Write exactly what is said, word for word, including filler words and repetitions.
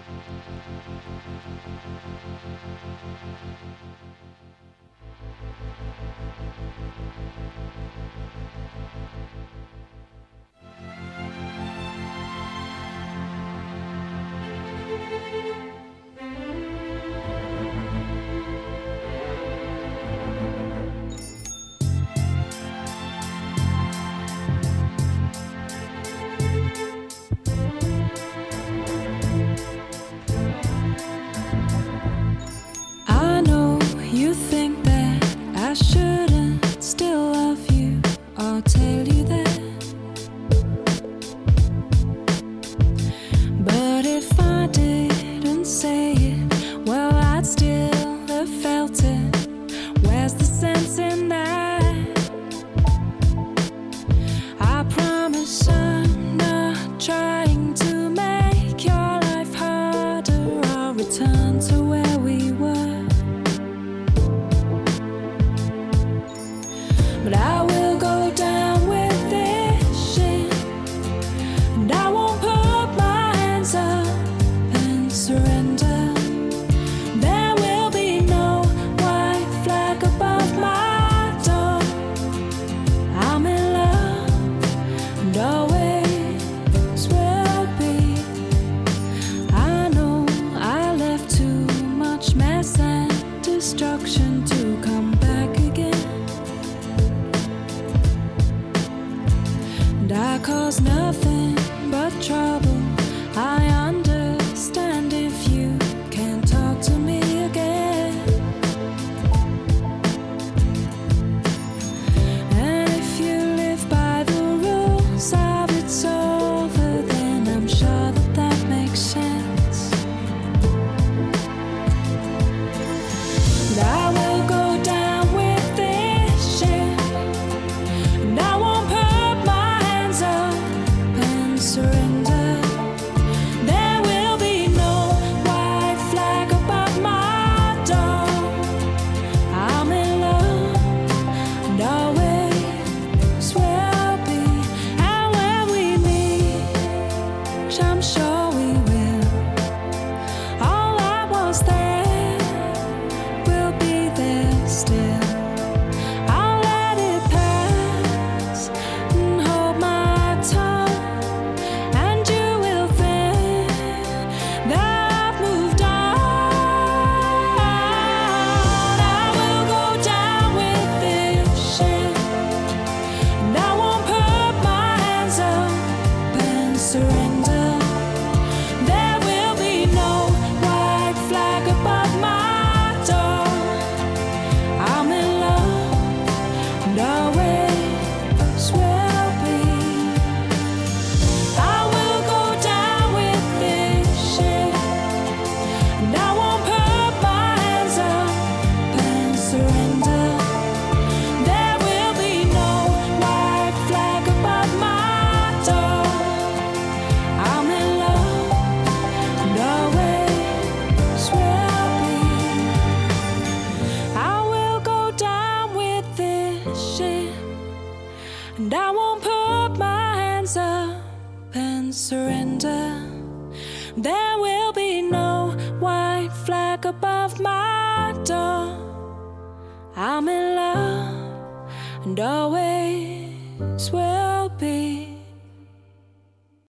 I know you think that I shouldn't still love you or tell you that. But if I didn't say it, well, I'd still have felt it. Where's the sense in that? I promise I'm not trying to make your life harder. I'll return to where we were. But I will go down with this shit, and I won't put my hands up and surrender. There will be no white flag above my door. I'm in love and always will be. I know I left too much mess and destruction to come back again. And I cause nothing but trouble. I understand if you can't talk to me again. And if you live by the rules of it's over, then I'm sure that that makes sense. And I will go down with this shit, and I won't put my hands up and surrender. There will be no white flag above my door. I'm in love and always will be. And when we meet, which I'm sure we will, all that was there will be there still. I'll let it pass and hold my tongue, and you will think that I've moved on. I will go down with this shit, and I won't put my hands up and surrender. There will be no white flag above my door. I'm in love and always will be. I will go down with this shit, and I won't put my hands up and surrender. There will be no white flag above my door. I'm in love and always will be. I will go down with this shit, and I won't put my hands up and surrender. There will be no white flag above my door. I'm in love and always will be.